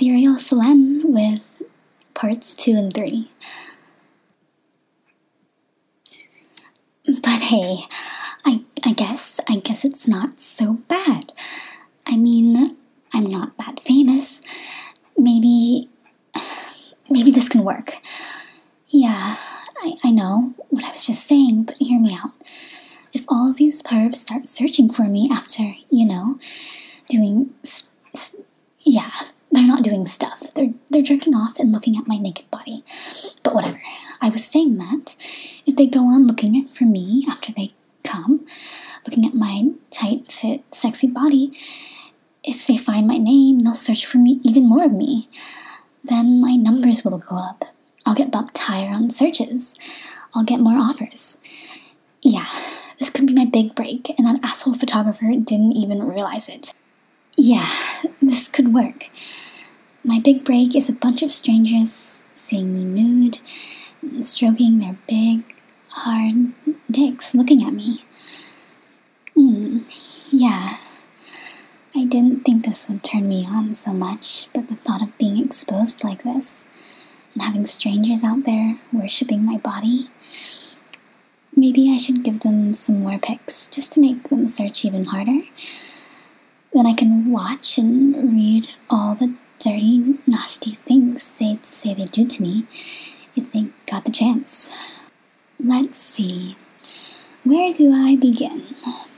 Uriel Selen with parts 2 and 3. But hey, I guess it's not so bad. I mean, I'm not that famous. Maybe this can work. Yeah, I know what I was just saying, but hear me out. If all of these pervs start searching for me after, doing, yeah, they're not doing stuff. They're jerking off and looking at my naked body. But whatever. I was saying that if they go on looking for me after they come, looking at my tight, fit, sexy body, if they find my name, they'll search for me, even more of me. Then my numbers will go up. I'll get bumped higher on searches. I'll get more offers. Yeah, this could be my big break, and that asshole photographer didn't even realize it. Yeah, this could work. My big break is a bunch of strangers seeing me nude, and stroking their big, hard dicks looking at me. Yeah. I didn't think this would turn me on so much, but the thought of being exposed like this, and having strangers out there worshipping my body, maybe I should give them some more pics, just to make them search even harder. Then I can watch and read all the dirty, nasty things they'd say they'd do to me if they got the chance. Let's see. Where do I begin?